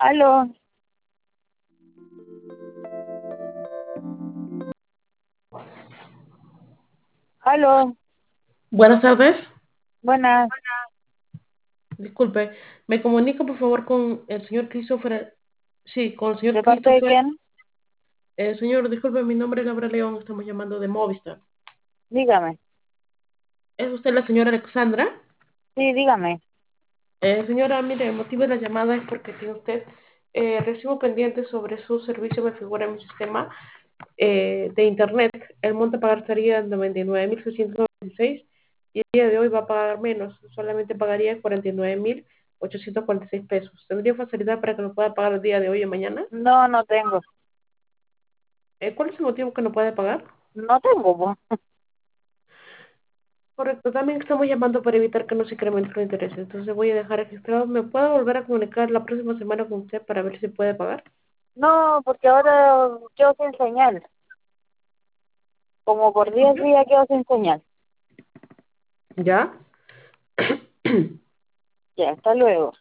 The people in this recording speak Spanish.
Aló, aló, Buenas tardes. buenas. Disculpe, me comunico por favor con el señor Christopher. Sí, con el señor ¿De parte de Christopher. quién? Señor, disculpe, mi nombre es Laura León, estamos llamando de Movistar. Dígame. ¿Es usted la señora Alexandra? Sí, dígame. Señora, mire, el motivo de la llamada es porque tiene usted recibo pendiente sobre su servicio, me figura en mi sistema de internet. El monto a pagar estaría en 99.696 y el día de hoy va a pagar menos, solamente pagaría 49.846 pesos. ¿Tendría facilidad para que lo pueda pagar el día de hoy o mañana? No, no tengo. ¿Cuál es el motivo que no puede pagar? No tengo, po. Correcto, también estamos llamando para evitar que no se incrementen los intereses. Entonces voy a dejar registrado. ¿Me puedo volver a comunicar la próxima semana con usted para ver si puede pagar? No, porque ahora quedo sin señal. Como por 10 días quedo sin señal. ¿Ya? Ya, hasta luego.